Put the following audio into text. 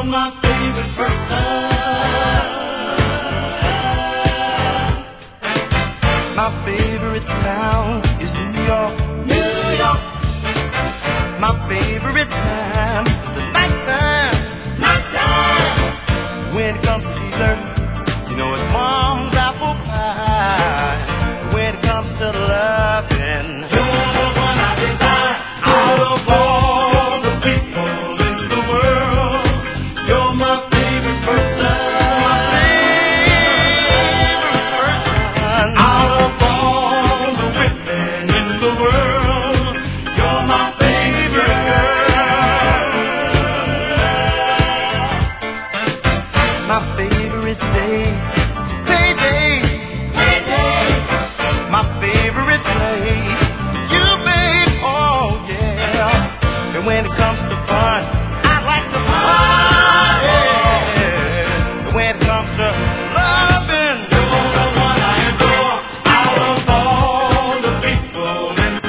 my favorite person. My favorite town is New York. New York. My favorite time is the nighttime. Nighttime. When it comes to dessert, you know it's mom's apple pie. When it comes to loving, you're the one I desire. Out of all the people in the world, you're my favorite person. My favorite person. Out of all the women in the world, you're my favorite girl. My favorite day, payday, payday. My favorite place, you babe, oh yeah. And when it comes to fun, I like to party. And when it comes to loving,